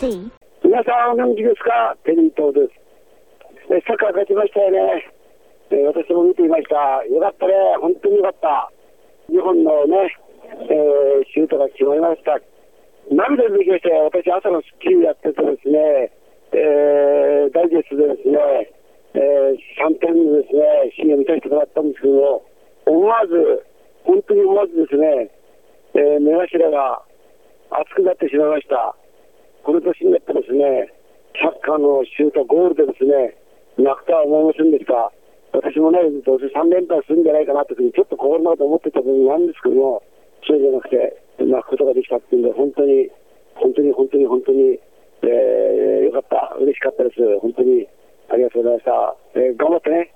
see. 皆さんお元気ですか？テリー東です。サッカー勝ちましたよね。私も見ていました。よかったね。本当によかった。日本のね、シュートが決まりました。涙出てきましたよ。私、朝のスッキリやっててですね、ダイジェストでですね、3点ですね、シーンを見させてもらったんですけど、本当に思わずですね、目頭が熱くなってしまいました。この年になってですね、サッカーのシュート、ゴールでですね、泣くとは思いませんでした。私もね、どうせ3連敗するんじゃないかなというふうにちょっと心の中で思ってた部分なんですけども、そうじゃなくて、泣くことができたっていうんで、本当に、よかった。嬉しかったです。本当にありがとうございました。頑張ってね。